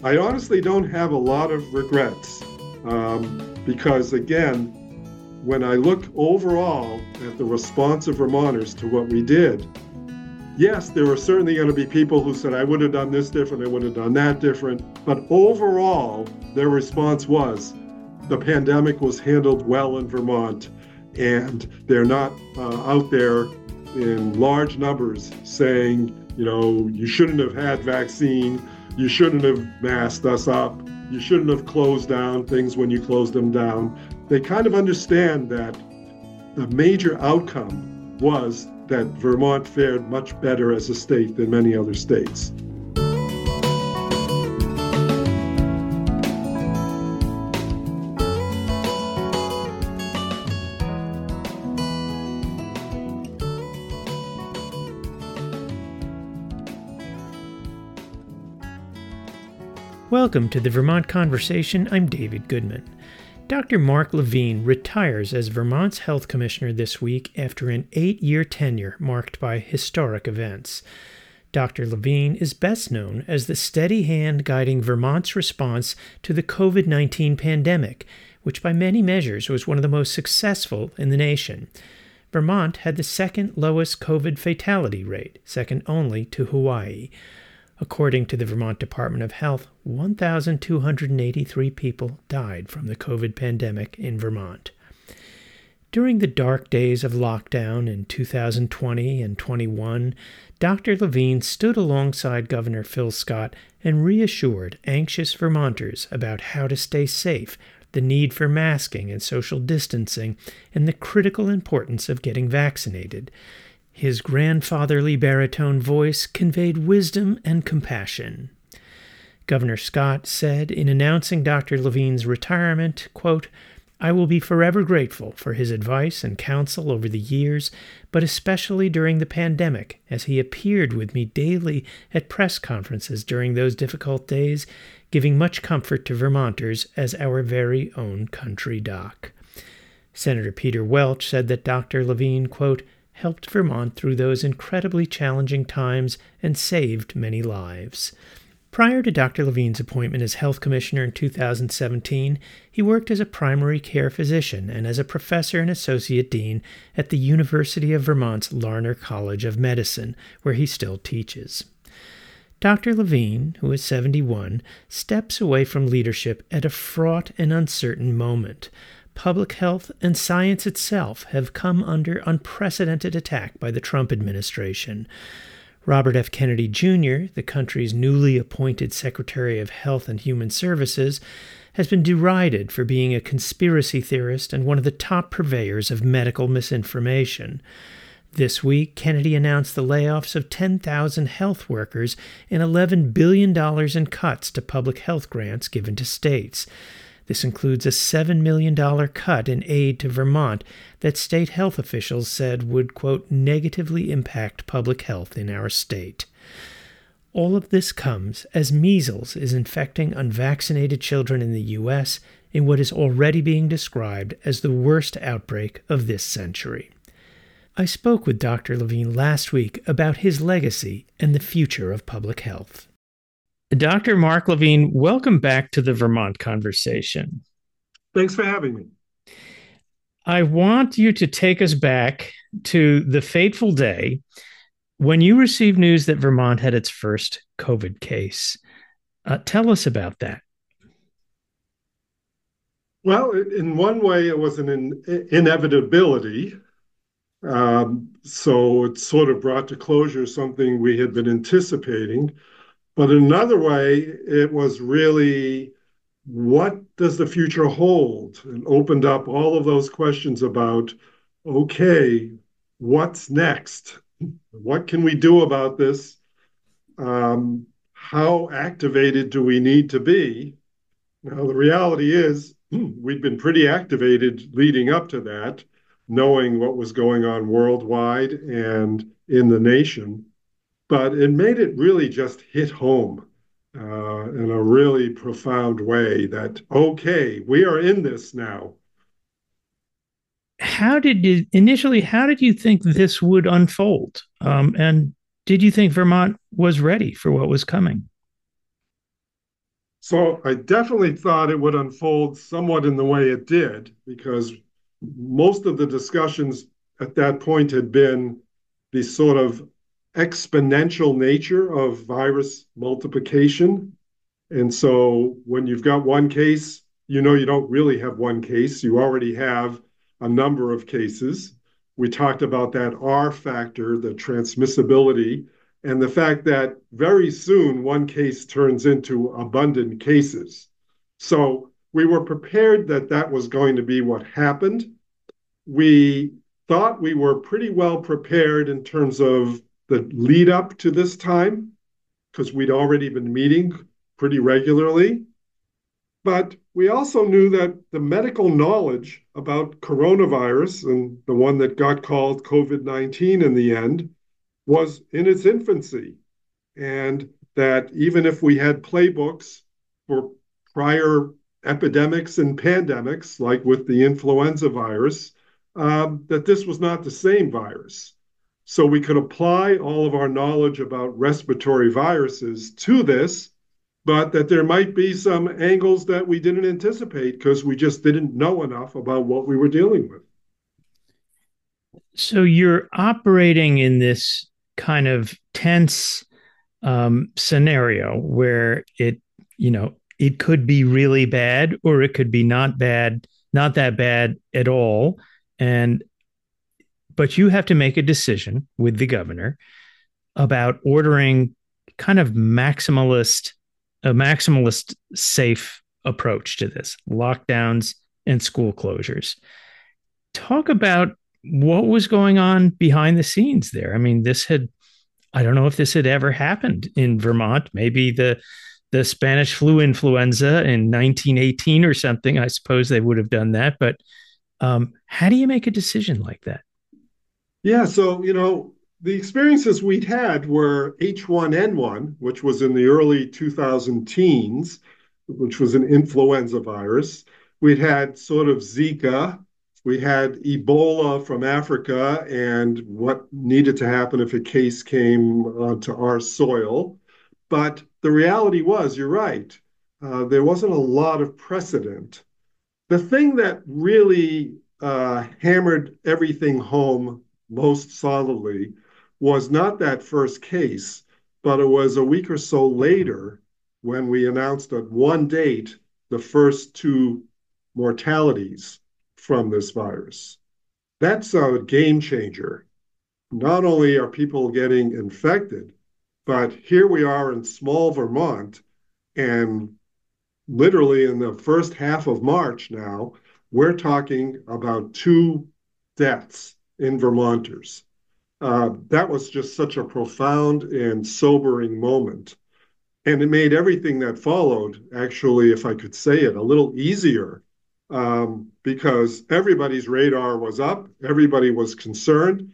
I honestly don't have a lot of regrets because, again, when I look overall at the response of Vermonters to what we did, yes, there were certainly going to be people who said, I would have done this different, I would have done that different. But overall, their response was the pandemic was handled well in Vermont, and they're not out there in large numbers saying, you shouldn't have had vaccine, you shouldn't have masked us up, you shouldn't have closed down things when you closed them down. They kind of understand that the major outcome was that Vermont fared much better as a state than many other states. Welcome to the Vermont Conversation. I'm David Goodman. Dr. Mark Levine retires as Vermont's Health Commissioner this week after an 8-year tenure marked by historic events. Dr. Levine is best known as the steady hand guiding Vermont's response to the COVID-19 pandemic, which by many measures was one of the most successful in the nation. Vermont had the second lowest COVID fatality rate, second only to Hawaii. According to the Vermont Department of Health, 1,283 people died from the COVID pandemic in Vermont. During the dark days of lockdown in 2020 and 21, Dr. Levine stood alongside Governor Phil Scott and reassured anxious Vermonters about how to stay safe, the need for masking and social distancing, and the critical importance of getting vaccinated. His grandfatherly baritone voice conveyed wisdom and compassion. Governor Scott said in announcing Dr. Levine's retirement, quote, I will be forever grateful for his advice and counsel over the years, but especially during the pandemic, as he appeared with me daily at press conferences during those difficult days, giving much comfort to Vermonters as our very own country doc. Senator Peter Welch said that Dr. Levine, quote, helped Vermont through those incredibly challenging times and saved many lives. Prior to Dr. Levine's appointment as Health Commissioner in 2017, he worked as a primary care physician and as a professor and associate dean at the University of Vermont's Larner College of Medicine, where he still teaches. Dr. Levine, who is 71, steps away from leadership at a fraught and uncertain moment. Public health and science itself have come under unprecedented attack by the Trump administration. Robert F. Kennedy Jr., the country's newly appointed Secretary of Health and Human Services, has been derided for being a conspiracy theorist and one of the top purveyors of medical misinformation. This week, Kennedy announced the layoffs of 10,000 health workers and $11 billion in cuts to public health grants given to states. This includes a $7 million cut in aid to Vermont that state health officials said would, quote, negatively impact public health in our state. All of this comes as measles is infecting unvaccinated children in the U.S. in what is already being described as the worst outbreak of this century. I spoke with Dr. Levine last week about his legacy and the future of public health. Dr. Mark Levine, welcome back to the Vermont Conversation. Thanks for having me. I want you to take us back to the fateful day when you received news that Vermont had its first COVID case. Tell us about that. Well, in one way, it was an inevitability. So it sort of brought to closure something we had been anticipating. But in another way, it was really, what does the future hold? And opened up all of those questions about, okay, what's next? What can we do about this? How activated do we need to be? Now, the reality is we'd been pretty activated leading up to that, knowing what was going on worldwide and in the nation. But it made it really just hit home in a really profound way that, okay, we are in this now. How did you think this would unfold? And did you think Vermont was ready for what was coming? So I definitely thought it would unfold somewhat in the way it did, because most of the discussions at that point had been the sort of exponential nature of virus multiplication. And so when you've got one case, you know you don't really have one case. You already have a number of cases. We talked about that R factor, the transmissibility, and the fact that very soon one case turns into abundant cases. So we were prepared that that was going to be what happened. We thought we were pretty well prepared in terms of the lead up to this time, because we'd already been meeting pretty regularly. But we also knew that the medical knowledge about coronavirus, and the one that got called COVID 19 in the end, was in its infancy. And that even if we had playbooks for prior epidemics and pandemics, like with the influenza virus, that this was not the same virus. So we could apply all of our knowledge about respiratory viruses to this, but that there might be some angles that we didn't anticipate because we just didn't know enough about what we were dealing with. So you're operating in this kind of tense scenario where it could be really bad or it could be not bad, not that bad at all. And but you have to make a decision with the governor about ordering kind of a maximalist safe approach to this, lockdowns and school closures. Talk about what was going on behind the scenes there. I mean, I don't know if this had ever happened in Vermont. Maybe the Spanish flu influenza in 1918 or something. I suppose they would have done that. But how do you make a decision like that? Yeah, so, the experiences we'd had were H1N1, which was in the early 2000 teens, which was an influenza virus. We'd had sort of Zika. We had Ebola from Africa and what needed to happen if a case came onto our soil. But the reality was, you're right, there wasn't a lot of precedent. The thing that really hammered everything home most solidly was not that first case, but it was a week or so later when we announced at one date the first two mortalities from this virus. That's a game changer. Not only are people getting infected, but here we are in small Vermont, and literally in the first half of March now, we're talking about two deaths in Vermonters. That was just such a profound and sobering moment. And it made everything that followed, actually, if I could say it, a little easier, because everybody's radar was up, everybody was concerned.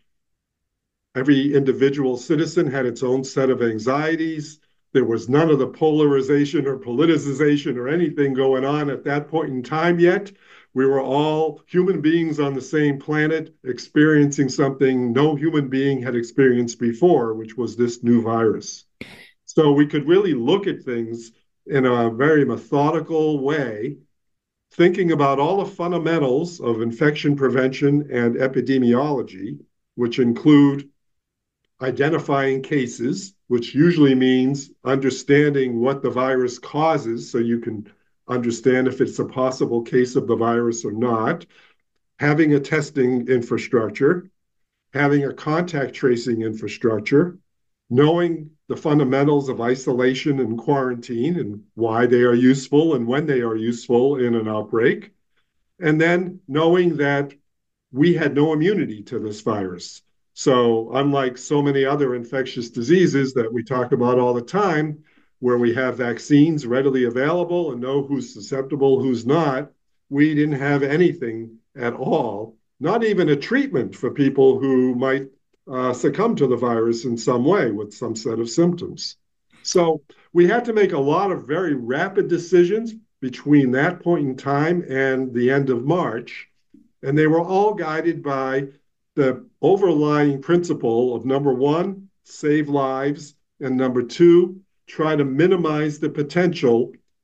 Every individual citizen had its own set of anxieties. There was none of the polarization or politicization or anything going on at that point in time yet. We were all human beings on the same planet experiencing something no human being had experienced before, which was this new virus. So we could really look at things in a very methodical way, thinking about all the fundamentals of infection prevention and epidemiology, which include identifying cases, which usually means understanding what the virus causes so you can understand if it's a possible case of the virus or not, having a testing infrastructure, having a contact tracing infrastructure, knowing the fundamentals of isolation and quarantine and why they are useful and when they are useful in an outbreak, and then knowing that we had no immunity to this virus. So, unlike so many other infectious diseases that we talk about all the time, where we have vaccines readily available and know who's susceptible, who's not, we didn't have anything at all, not even a treatment for people who might succumb to the virus in some way with some set of symptoms. So, we had to make a lot of very rapid decisions between that point in time and the end of March. And they were all guided by the overlying principle of number one, save lives, and number two, try to minimize the potential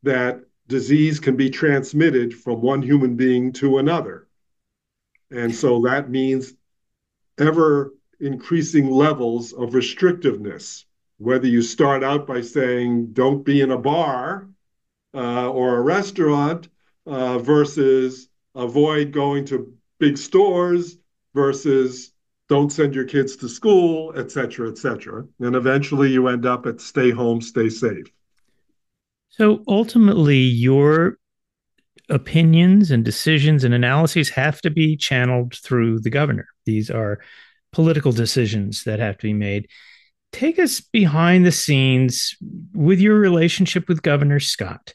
that disease can be transmitted from one human being to another. And so that means ever increasing levels of restrictiveness, whether you start out by saying, don't be in a bar or a restaurant versus avoid going to big stores versus don't send your kids to school, et cetera, et cetera. And eventually you end up at stay home, stay safe. So ultimately, your opinions and decisions and analyses have to be channeled through the governor. These are political decisions that have to be made. Take us behind the scenes with your relationship with Governor Scott.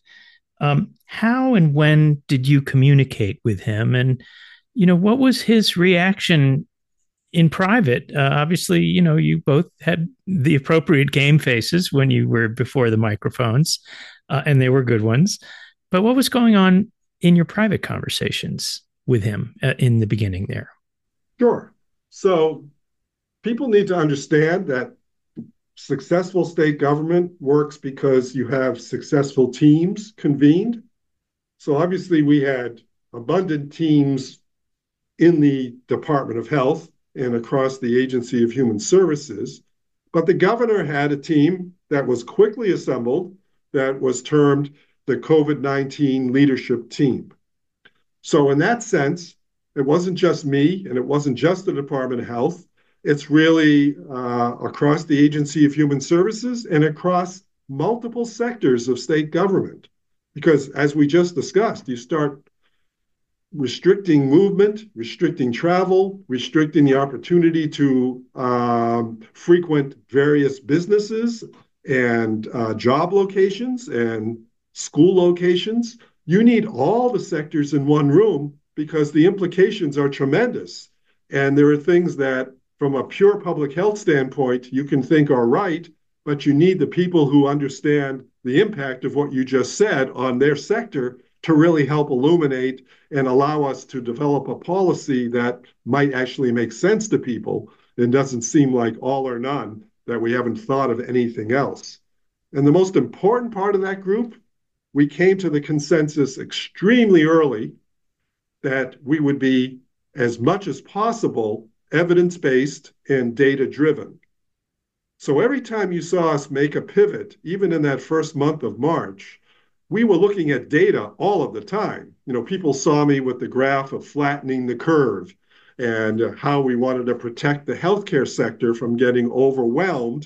How and when did you communicate with him? And, what was his reaction in private? Obviously, you both had the appropriate game faces when you were before the microphones, and they were good ones. But what was going on in your private conversations with him in the beginning there? Sure. So people need to understand that successful state government works because you have successful teams convened. So obviously we had abundant teams in the Department of Health and across the Agency of Human Services, but the governor had a team that was quickly assembled that was termed the COVID-19 leadership team. So in that sense, it wasn't just me and it wasn't just the Department of Health. It's really across the Agency of Human Services and across multiple sectors of state government. Because as we just discussed, you start restricting movement, restricting travel, restricting the opportunity to frequent various businesses and job locations and school locations. You need all the sectors in one room because the implications are tremendous. And there are things that, from a pure public health standpoint, you can think are right, but you need the people who understand the impact of what you just said on their sector to really help illuminate and allow us to develop a policy that might actually make sense to people and doesn't seem like all or none, that we haven't thought of anything else. And the most important part of that group, we came to the consensus extremely early that we would be, as much as possible, evidence-based and data-driven. So every time you saw us make a pivot, even in that first month of March, we were looking at data all of the time. People saw me with the graph of flattening the curve and how we wanted to protect the healthcare sector from getting overwhelmed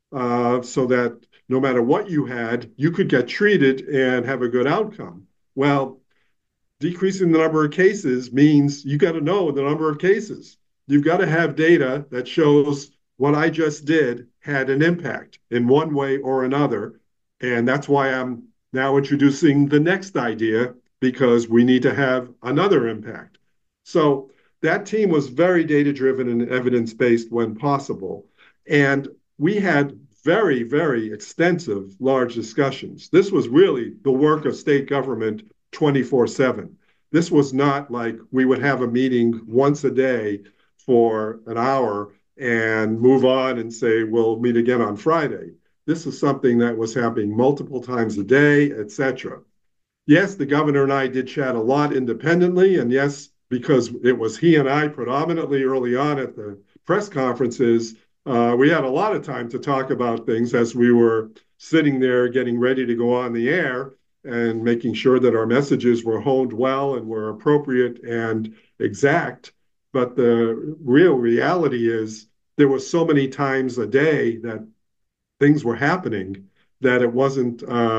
so that no matter what you had, you could get treated and have a good outcome. Well, decreasing the number of cases means you got to know the number of cases. You've got to have data that shows what I just did had an impact in one way or another. And that's why I'm now introducing the next idea, because we need to have another impact. So that team was very data-driven and evidence-based when possible. And we had very, very extensive, large discussions. This was really the work of state government 24/7. This was not like we would have a meeting once a day for an hour and move on and say, we'll meet again on Friday. This is something that was happening multiple times a day, et cetera. Yes, the governor and I did chat a lot independently. And yes, because it was he and I predominantly early on at the press conferences, we had a lot of time to talk about things as we were sitting there getting ready to go on the air and making sure that our messages were honed well and were appropriate and exact. But the real reality is there were so many times a day that things were happening that it wasn't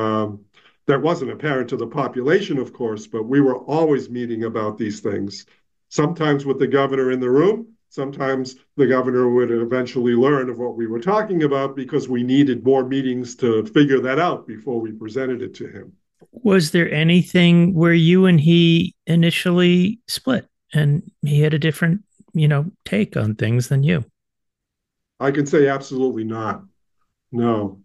that wasn't apparent to the population, of course, but we were always meeting about these things. Sometimes with the governor in the room, sometimes the governor would eventually learn of what we were talking about because we needed more meetings to figure that out before we presented it to him. Was there anything where you and he initially split and he had a different, take on things than you? I can say absolutely not. No.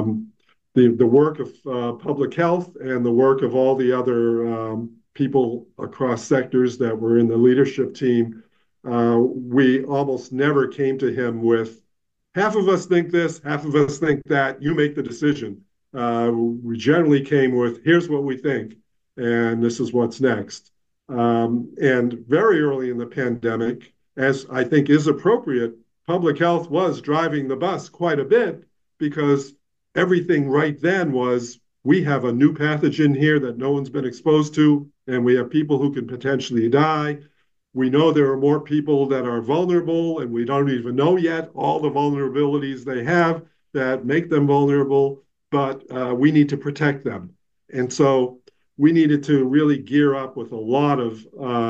The work of public health and the work of all the other people across sectors that were in the leadership team, we almost never came to him with, half of us think this, half of us think that, you make the decision. we generally came with, here's what we think, and this is what's next. And very early in the pandemic, as I think is appropriate, public health was driving the bus quite a bit because everything right then was, we have a new pathogen here that no one's been exposed to, and we have people who can potentially die. We know there are more people that are vulnerable, and we don't even know yet all the vulnerabilities they have that make them vulnerable, but we need to protect them. And so we needed to really gear up with a lot of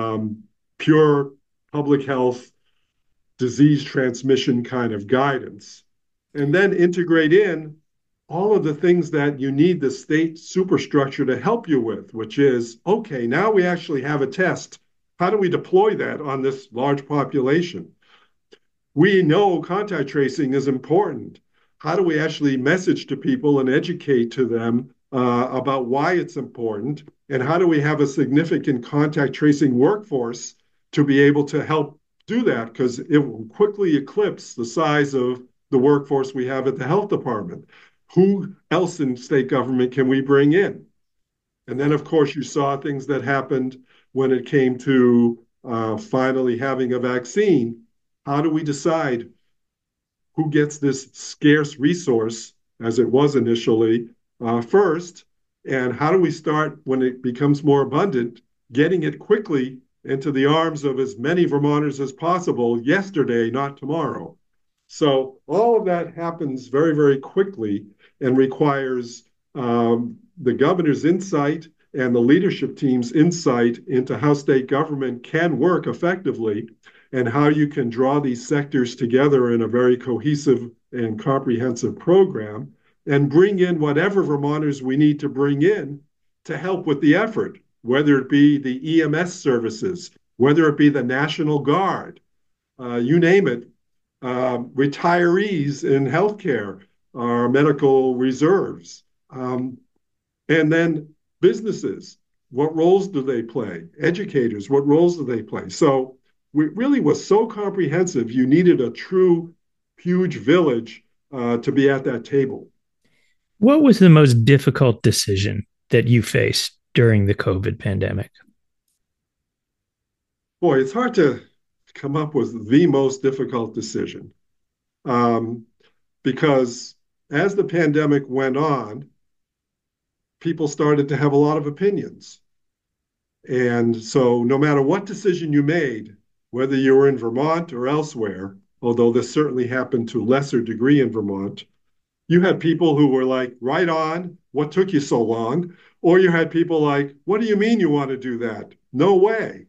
pure public health, disease transmission kind of guidance, and then integrate in all of the things that you need the state superstructure to help you with, which is, okay, now we actually have a test. How do we deploy that on this large population? We know contact tracing is important. How do we actually message to people and educate to them about why it's important? And how do we have a significant contact tracing workforce to be able to help do that? Because it will quickly eclipse the size of the workforce we have at the health department. Who else in state government can we bring in? And then, of course, you saw things that happened when it came to finally having a vaccine. How do we decide who gets this scarce resource, as it was initially, first? And how do we start, when it becomes more abundant, getting it quickly into the arms of as many Vermonters as possible yesterday, not tomorrow? So all of that happens very, very quickly and requires the governor's insight and the leadership team's insight into how state government can work effectively and how you can draw these sectors together in a very cohesive and comprehensive program and bring in whatever Vermonters we need to bring in to help with the effort, whether it be the EMS services, whether it be the National Guard, you name it, retirees in healthcare, our medical reserves, and then businesses. What roles do they play? Educators, what roles do they play? So it really was so comprehensive, you needed a true huge village to be at that table. What was the most difficult decision that you faced during the COVID pandemic? Boy, it's hard to come up with the most difficult decision because as the pandemic went on, people started to have a lot of opinions. And so no matter what decision you made, whether you were in Vermont or elsewhere, although this certainly happened to a lesser degree in Vermont, you had people who were like, right on, what took you so long? Or you had people like, what do you mean you want to do that? No way.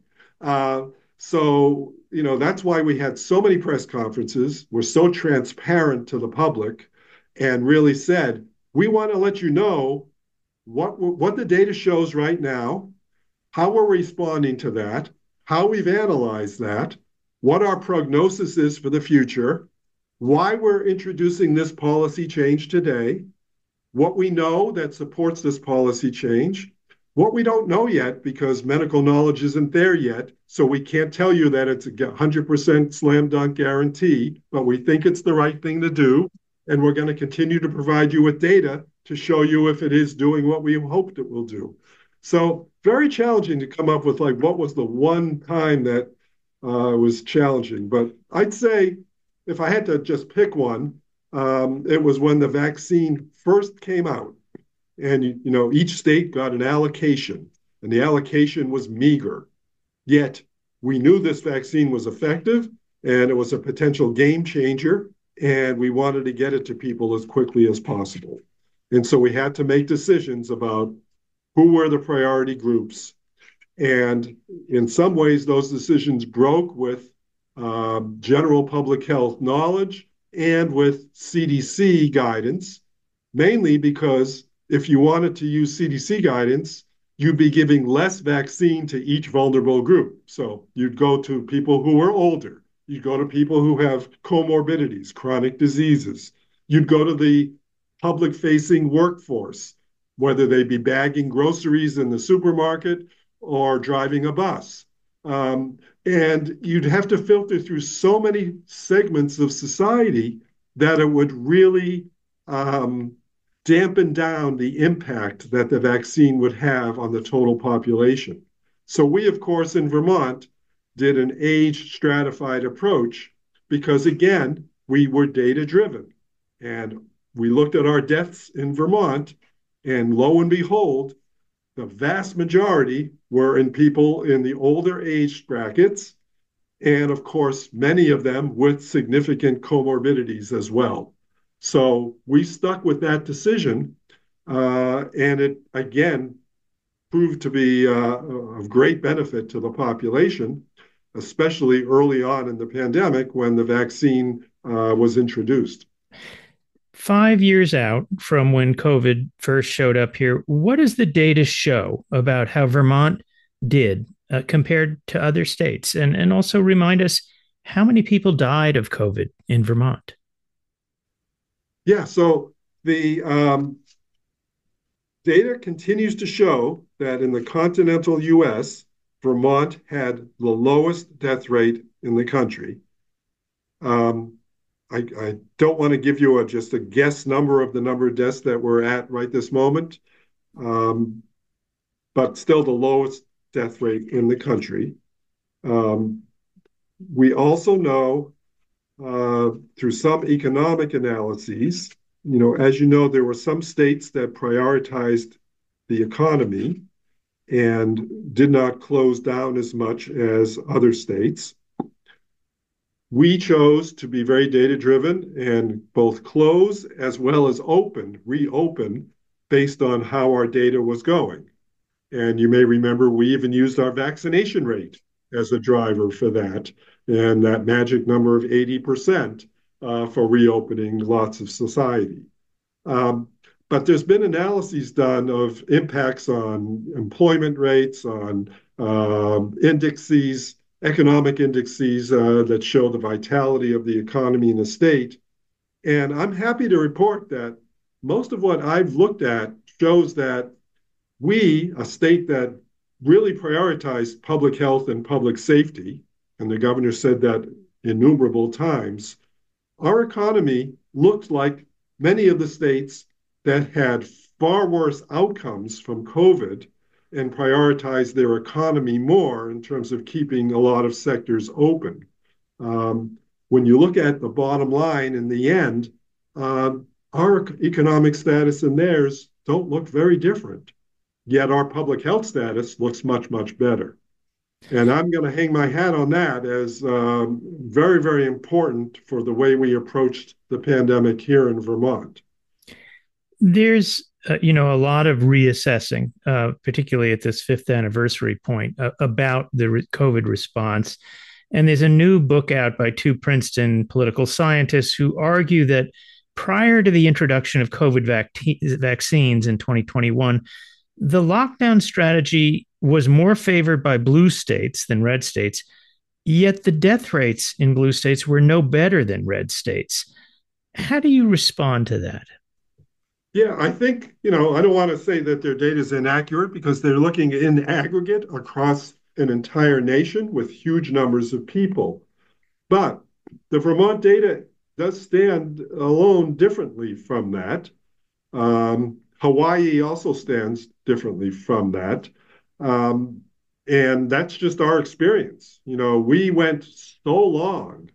So, that's why we had so many press conferences. We're so transparent to the public and really said, we want to let you know what the data shows right now, how we're responding to that, how we've analyzed that, what our prognosis is for the future, why we're introducing this policy change today, what we know that supports this policy change, what we don't know yet because medical knowledge isn't there yet, so we can't tell you that it's a 100% slam dunk guarantee, but we think it's the right thing to do, and we're going to continue to provide you with data to show you if it is doing what we hoped it will do. So very challenging to come up with what was the one time that was challenging. But I'd say if I had to just pick one, it was when the vaccine first came out. And, each state got an allocation, and the allocation was meager. Yet we knew this vaccine was effective, and it was a potential game changer, and we wanted to get it to people as quickly as possible. And so we had to make decisions about who were the priority groups. And in some ways, those decisions broke with general public health knowledge and with CDC guidance, mainly because if you wanted to use CDC guidance, you'd be giving less vaccine to each vulnerable group. So you'd go to people who are older. You'd go to people who have comorbidities, chronic diseases. You'd go to the public-facing workforce, whether they be bagging groceries in the supermarket or driving a bus. And you'd have to filter through so many segments of society that it would really dampen down the impact that the vaccine would have on the total population. So we, of course, in Vermont, did an age stratified approach because, again, we were data driven. And we looked at our deaths in Vermont, and lo and behold, the vast majority were in people in the older age brackets, and of course, many of them with significant comorbidities as well. So we stuck with that decision, and it again proved to be of great benefit to the population, especially early on in the pandemic when the vaccine was introduced. 5 years out from when COVID first showed up here, what does the data show about how Vermont did compared to other states? And also remind us how many people died of COVID in Vermont? Yeah, so the data continues to show that in the continental US, Vermont had the lowest death rate in the country. Um, I don't want to give you just a guess number of the number of deaths that we're at right this moment, um, but still the lowest death rate in the country. Um, we also know through some economic analyses, as you know, there were some states that prioritized the economy and did not close down as much as other states. We chose to be very data driven and both close as well as reopen based on how our data was going. And you may remember we even used our vaccination rate as a driver for that, and that magic number of 80% for reopening lots of society. But there's been analyses done of impacts on employment rates, on indices, economic indices that show the vitality of the economy in the state. And I'm happy to report that most of what I've looked at shows that we, a state that really prioritized public health and public safety, and the governor said that innumerable times, our economy looked like many of the states that had far worse outcomes from COVID and prioritized their economy more in terms of keeping a lot of sectors open. When you look at the bottom line in the end, our economic status and theirs don't look very different. Yet our public health status looks much, much better. And I'm going to hang my hat on that as very, very important for the way we approached the pandemic here in Vermont. There's a lot of reassessing, particularly at this fifth anniversary point, about the COVID response. And there's a new book out by two Princeton political scientists who argue that prior to the introduction of COVID vaccines in 2021, the lockdown strategy was more favored by blue states than red states, yet the death rates in blue states were no better than red states. How do you respond to that? Yeah, I think, I don't want to say that their data is inaccurate because they're looking in aggregate across an entire nation with huge numbers of people. But the Vermont data does stand alone differently from that. Hawaii also stands differently from that. And that's just our experience. We went so long,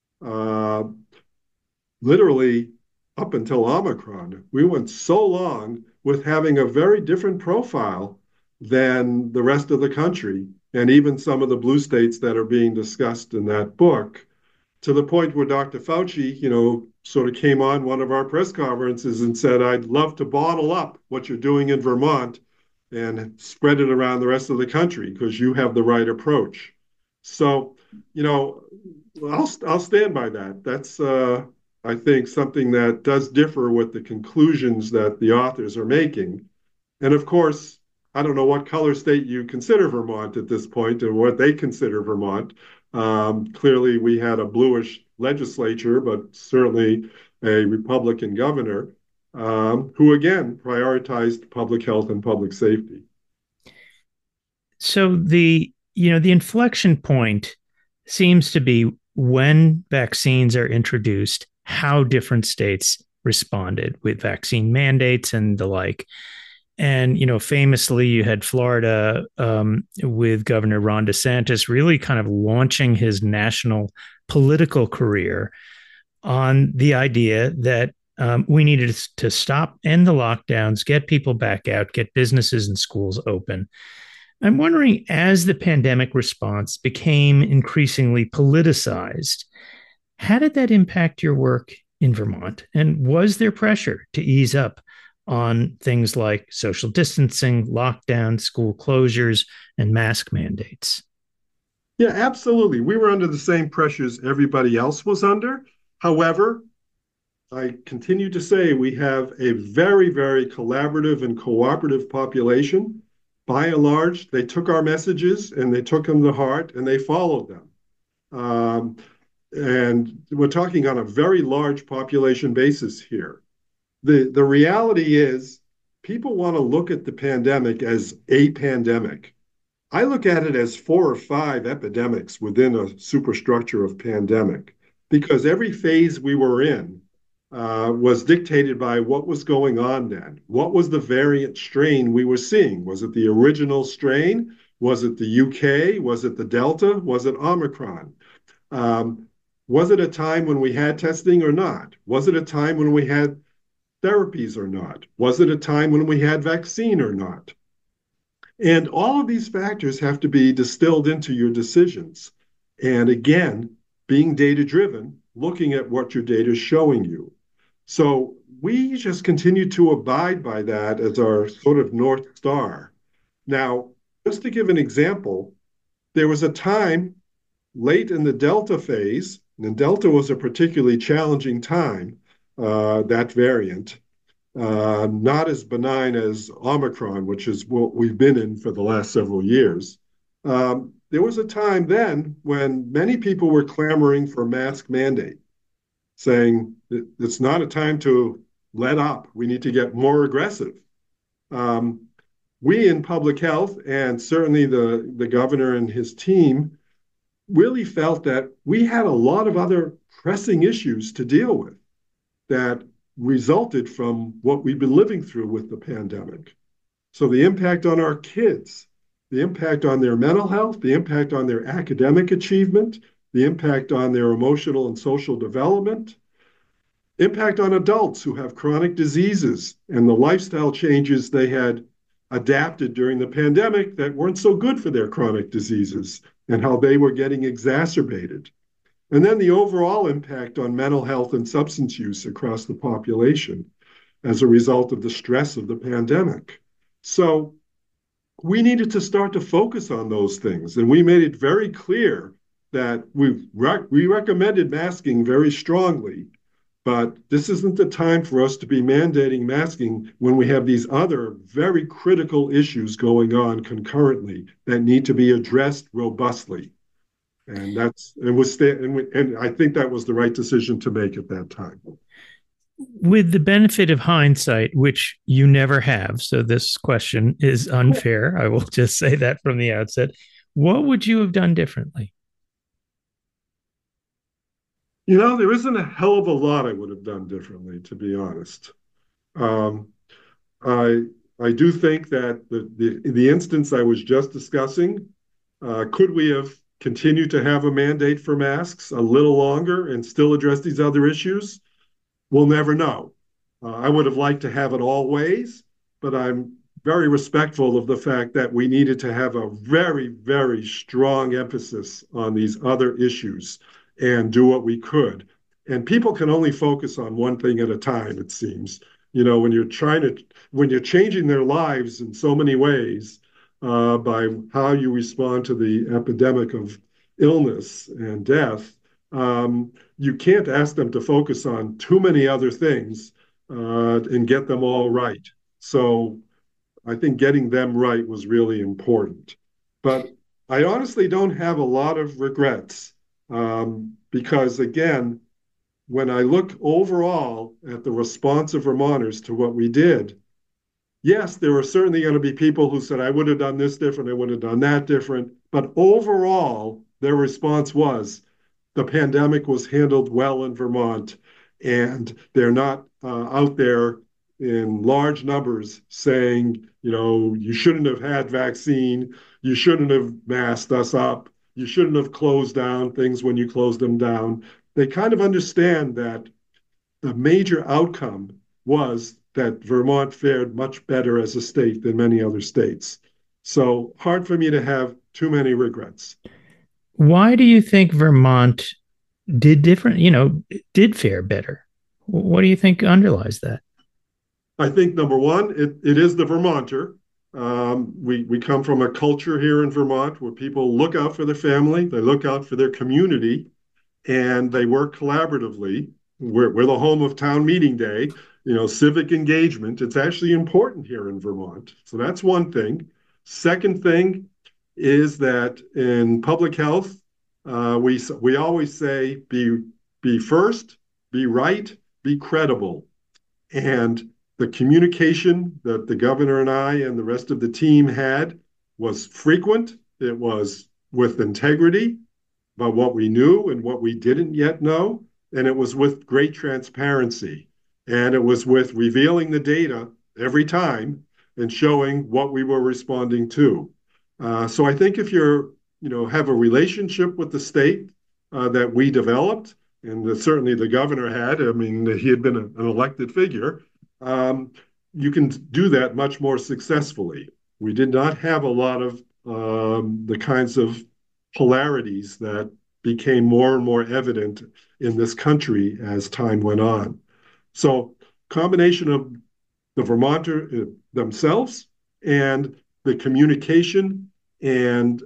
literally up until Omicron, we went so long with having a very different profile than the rest of the country, and even some of the blue states that are being discussed in that book, to the point where Dr. Fauci, sort of came on one of our press conferences and said, I'd love to bottle up what you're doing in Vermont and spread it around the rest of the country because you have the right approach. So, I'll stand by that. That's, I think, something that does differ with the conclusions that the authors are making. And of course, I don't know what color state you consider Vermont at this point and what they consider Vermont. Clearly, we had a bluish legislature, but certainly a Republican governor who, again, prioritized public health and public safety. So the inflection point seems to be when vaccines are introduced, how different states responded with vaccine mandates and the like. And, famously, you had Florida with Governor Ron DeSantis really kind of launching his national political career on the idea that we needed to stop, end the lockdowns, get people back out, get businesses and schools open. I'm wondering, as the pandemic response became increasingly politicized, how did that impact your work in Vermont? And was there pressure to ease up on things like social distancing, lockdown, school closures, and mask mandates? Yeah, absolutely. We were under the same pressures everybody else was under. However, I continue to say we have a very, very collaborative and cooperative population. By and large, they took our messages and they took them to heart and they followed them. Um, and we're talking on a very large population basis here. The reality is people want to look at the pandemic as a pandemic. I look at it as 4 or 5 epidemics within a superstructure of pandemic because every phase we were in was dictated by what was going on then. What was the variant strain we were seeing? Was it the original strain? Was it the UK? Was it the Delta? Was it Omicron? Um, was it a time when we had testing or not? Was it a time when we had therapies or not? Was it a time when we had vaccine or not? And all of these factors have to be distilled into your decisions. And again, being data driven, looking at what your data is showing you. So we just continue to abide by that as our sort of North Star. Now, just to give an example, there was a time late in the Delta phase, and Delta was a particularly challenging time, that variant, not as benign as Omicron, which is what we've been in for the last several years. There was a time then when many people were clamoring for mask mandate, saying it's not a time to let up. We need to get more aggressive. We in public health, and certainly the governor and his team, really felt that we had a lot of other pressing issues to deal with that resulted from what we've been living through with the pandemic. So the impact on our kids, the impact on their mental health, the impact on their academic achievement, the impact on their emotional and social development, impact on adults who have chronic diseases and the lifestyle changes they had adapted during the pandemic that weren't so good for their chronic diseases and how they were getting exacerbated. And then the overall impact on mental health and substance use across the population as a result of the stress of the pandemic. So we needed to start to focus on those things. And we made it very clear that we recommended masking very strongly, but this isn't the time for us to be mandating masking when we have these other very critical issues going on concurrently that need to be addressed robustly. And I think that was the right decision to make at that time. With the benefit of hindsight, which you never have, so this question is unfair. I will just say that from the outset. What would you have done differently? There isn't a hell of a lot I would have done differently, to be honest. Um, I I do think that the instance I was just discussing, could we have continued to have a mandate for masks a little longer and still address these other issues? We'll never know. I would have liked to have it all ways, but I'm very respectful of the fact that we needed to have a very, very strong emphasis on these other issues and do what we could. And people can only focus on one thing at a time, it seems. When you're changing their lives in so many ways, by how you respond to the epidemic of illness and death, you can't ask them to focus on too many other things and get them all right. So I think getting them right was really important. But I honestly don't have a lot of regrets because, again, when I look overall at the response of Vermonters to what we did, yes, there were certainly going to be people who said, I would have done this different, I would have done that different. But overall, their response was the pandemic was handled well in Vermont. and they're not out there in large numbers saying, you shouldn't have had vaccine, you shouldn't have masked us up, you shouldn't have closed down things when you closed them down. They kind of understand that the major outcome was that Vermont fared much better as a state than many other states. So hard for me to have too many regrets. Why do you think Vermont did different, did fare better? What do you think underlies that? I think number one, it is the Vermonter. We come from a culture here in Vermont where people look out for their family, they look out for their community, and they work collaboratively. We're the home of town meeting day, civic engagement. It's actually important here in Vermont. So that's one thing. Second thing is that in public health, we always say be first, be right, be credible. And the communication that the governor and I and the rest of the team had was frequent. It was with integrity about what we knew and what we didn't yet know. And it was with great transparency. And it was with revealing the data every time and showing what we were responding to. So I think if have a relationship with the state that we developed, and certainly the governor had, I mean, he had been an elected figure, you can do that much more successfully. We did not have a lot of the kinds of polarities that became more and more evident in this country as time went on. So, combination of the Vermonter themselves and the communication and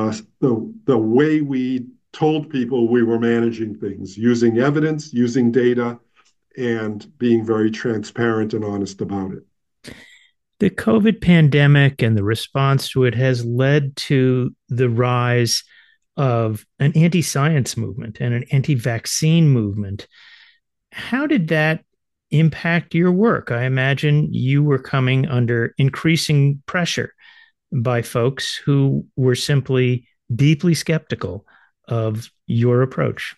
the way we told people we were managing things, using evidence, using data, and being very transparent and honest about it. The COVID pandemic and the response to it has led to the rise of an anti science movement and an anti vaccine movement. How did that impact your work? I imagine you were coming under increasing pressure by folks who were simply deeply skeptical of your approach.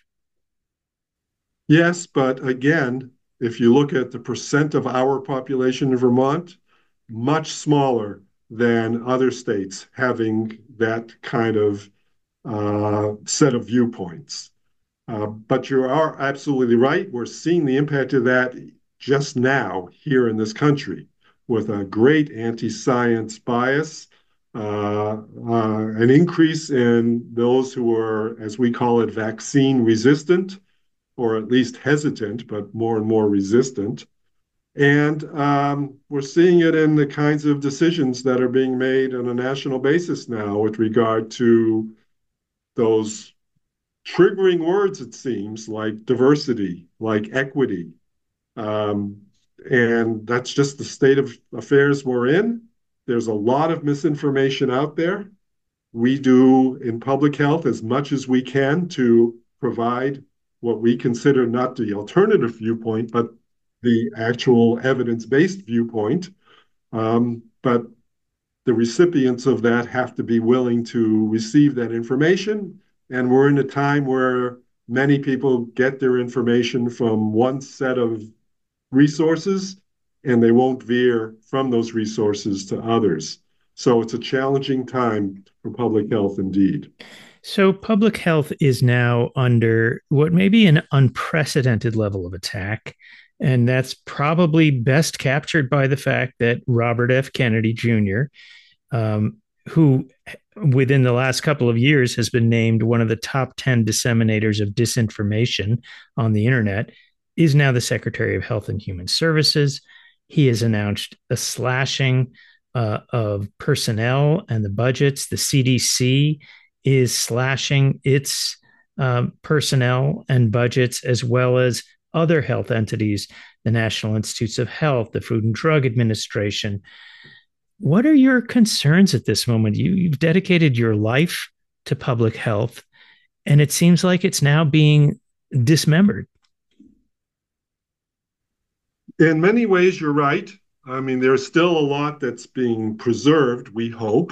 Yes, but again, if you look at the percent of our population in Vermont, much smaller than other states having that kind of set of viewpoints. But you are absolutely right. We're seeing the impact of that just now here in this country with a great anti science bias, an increase in those who are, as we call it, vaccine resistant, or at least hesitant, but more and more resistant. And we're seeing it in the kinds of decisions that are being made on a national basis now with regard to those triggering words, it seems, like diversity, like equity. Um, and that's just the state of affairs we're in. There's a lot of misinformation out there. We do in public health as much as we can to provide what we consider not the alternative viewpoint, but the actual evidence-based viewpoint. But the recipients of that have to be willing to receive that information. And we're in a time where many people get their information from one set of resources and they won't veer from those resources to others. So it's a challenging time for public health indeed. So, public health is now under what may be an unprecedented level of attack. And that's probably best captured by the fact that Robert F. Kennedy Jr., who within the last couple of years has been named one of the top 10 disseminators of disinformation on the internet, is now the Secretary of Health and Human Services. He has announced a slashing of personnel and the budgets. The CDC is slashing its personnel and budgets, as well as other health entities, the National Institutes of Health, the Food and Drug Administration. What are your concerns at this moment? You've dedicated your life to public health, and it seems like it's now being dismembered. In many ways, you're right. I mean, there's still a lot that's being preserved, we hope.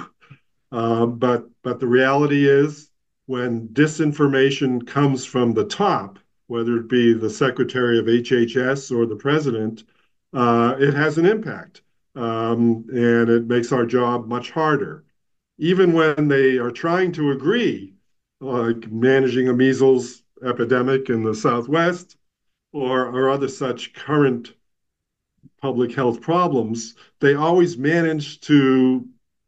But the reality is, when disinformation comes from the top, whether it be the secretary of HHS or the president, it has an impact. And it makes our job much harder. Even when they are trying to agree, like managing a measles epidemic in the Southwest or other such current public health problems, they always manage to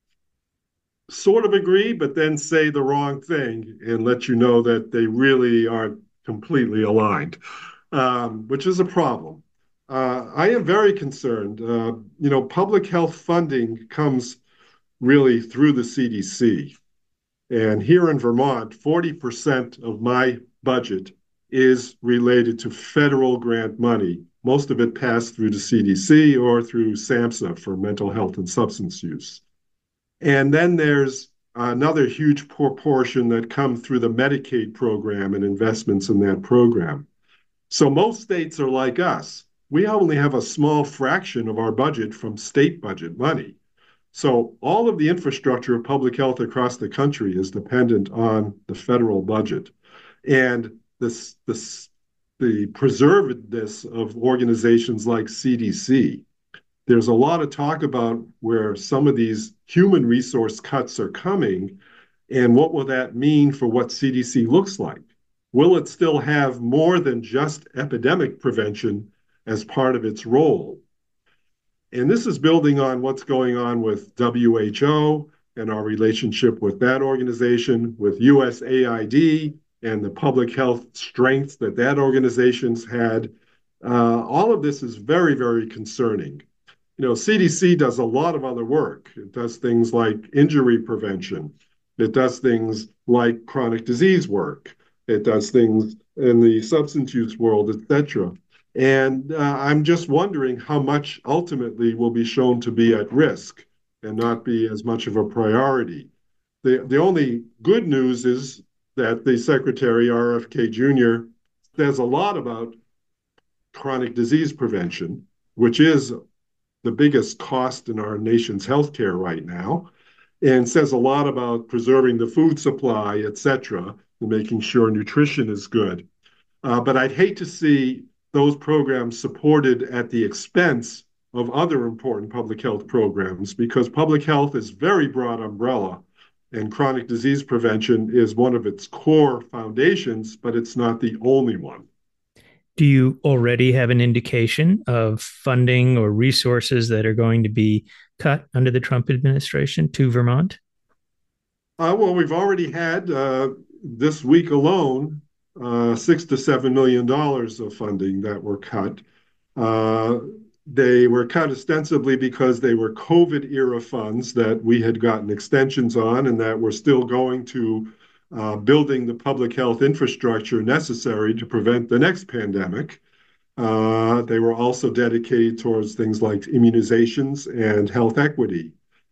sort of agree, but then say the wrong thing and let you know that they really aren't completely aligned, which is a problem. I am very concerned. Public health funding comes really through the CDC. And here in Vermont, 40% of my budget is related to federal grant money. Most of it passed through the CDC or through SAMHSA for mental health and substance use. And then there's another huge proportion that come through the Medicaid program and investments in that program. So most states are like us. We only have a small fraction of our budget from state budget money. So all of the infrastructure of public health across the country is dependent on the federal budget. And the preservedness of organizations like CDC, there's a lot of talk about where some of these human resource cuts are coming and what will that mean for what CDC looks like? Will it still have more than just epidemic prevention as part of its role? And this is building on what's going on with WHO and our relationship with that organization, with USAID and the public health strengths that that organization's had. All of this is very, very concerning. CDC does a lot of other work. It does things like injury prevention. It does things like chronic disease work. It does things in the substance use world, et cetera. And I'm just wondering how much ultimately will be shown to be at risk and not be as much of a priority. The only good news is that the Secretary, RFK Jr., says a lot about chronic disease prevention, which is the biggest cost in our nation's healthcare right now, and says a lot about preserving the food supply, et cetera, and making sure nutrition is good. But I'd hate to see those programs supported at the expense of other important public health programs because public health is very broad umbrella and chronic disease prevention is one of its core foundations, but it's not the only one. Do you already have an indication of funding or resources that are going to be cut under the Trump administration to Vermont? Well, we've already had this week alone $6 to $7 million of funding that were cut. They were cut ostensibly because they were COVID era funds that we had gotten extensions on and that were still going to building the public health infrastructure necessary to prevent the next pandemic. They were also dedicated towards things like immunizations and health equity.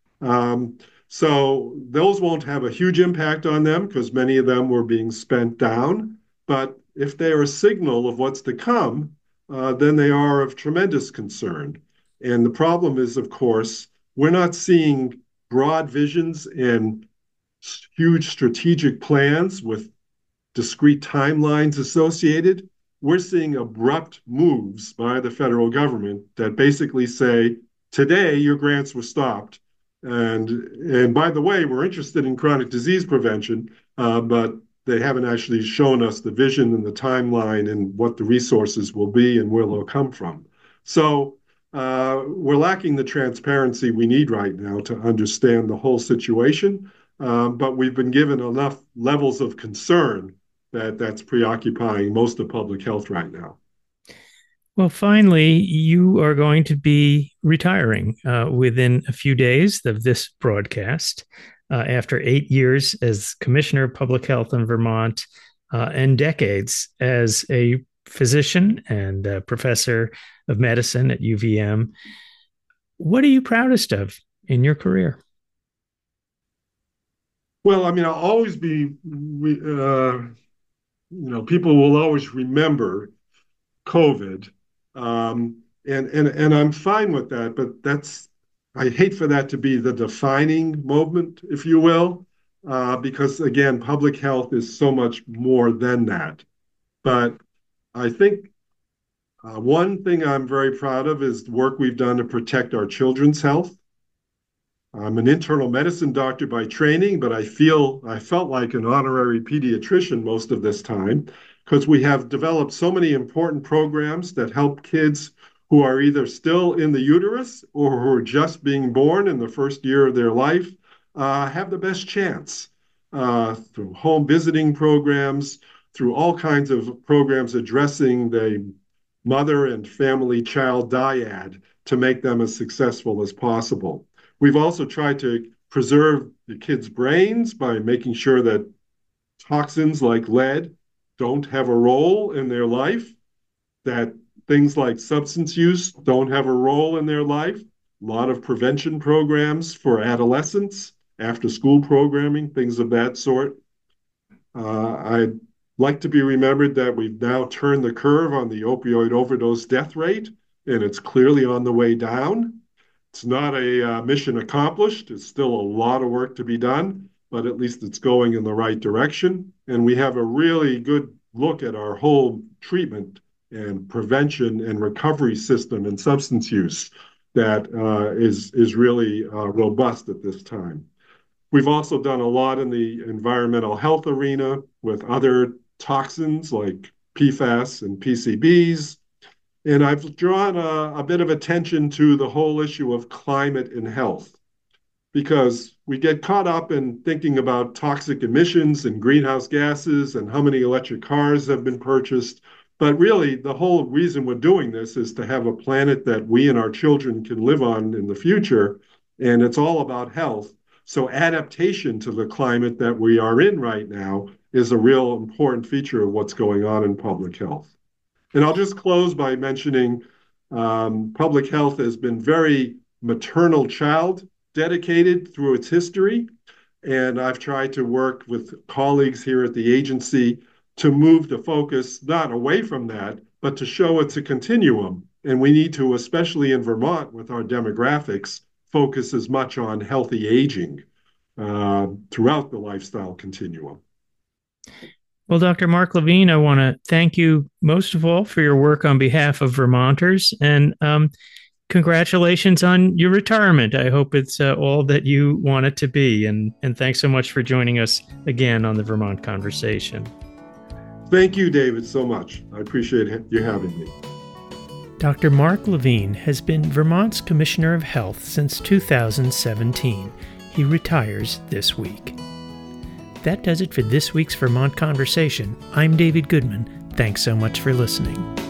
So those won't have a huge impact on them because many of them were being spent down. But if they are a signal of what's to come, then they are of tremendous concern. And the problem is, of course, we're not seeing broad visions and huge strategic plans with discrete timelines associated. We're seeing abrupt moves by the federal government that basically say, today your grants were stopped. And by the way, we're interested in chronic disease prevention, but they haven't actually shown us the vision and the timeline and what the resources will be and where they'll come from. So we're lacking the transparency we need right now to understand the whole situation. But we've been given enough levels of concern that that's preoccupying most of public health right now. Well, finally, you are going to be retiring within a few days of this broadcast after 8 years as Commissioner of Public Health in Vermont and decades as a physician and a professor of medicine at UVM. What are you proudest of in your career? Well, I mean, I'll always be, people will always remember COVID. And I'm fine with that, but I hate for that to be the defining moment, if you will, because again, public health is so much more than that. But I think one thing I'm very proud of is the work we've done to protect our children's health. I'm an internal medicine doctor by training, but I felt like an honorary pediatrician most of this time because we have developed so many important programs that help kids who are either still in the uterus or who are just being born in the first year of their life have the best chance through home visiting programs, through all kinds of programs addressing the mother and family child dyad to make them as successful as possible. We've also tried to preserve the kids' brains by making sure that toxins like lead don't have a role in their life, that things like substance use don't have a role in their life. A lot of prevention programs for adolescents, after school programming, things of that sort. I'd like to be remembered that we've now turned the curve on the opioid overdose death rate, and it's clearly on the way down. It's not a mission accomplished. It's still a lot of work to be done, but at least it's going in the right direction. And we have a really good look at our whole treatment and prevention and recovery system in substance use that is really robust at this time. We've also done a lot in the environmental health arena with other toxins like PFAS and PCBs. And I've drawn a bit of attention to the whole issue of climate and health, because we get caught up in thinking about toxic emissions and greenhouse gases and how many electric cars have been purchased. But really, the whole reason we're doing this is to have a planet that we and our children can live on in the future. And it's all about health. So adaptation to the climate that we are in right now is a real important feature of what's going on in public health. And I'll just close by mentioning public health has been very maternal child dedicated through its history. And I've tried to work with colleagues here at the agency to move the focus not away from that, but to show it's a continuum. And we need to, especially in Vermont with our demographics, focus as much on healthy aging throughout the lifestyle continuum. Well, Dr. Mark Levine, I want to thank you most of all for your work on behalf of Vermonters, and congratulations on your retirement. I hope it's all that you want it to be, and thanks so much for joining us again on the Vermont Conversation. Thank you, David, so much. I appreciate you having me. Dr. Mark Levine has been Vermont's Commissioner of Health since 2017. He retires this week. That does it for this week's Vermont Conversation. I'm David Goodman. Thanks so much for listening.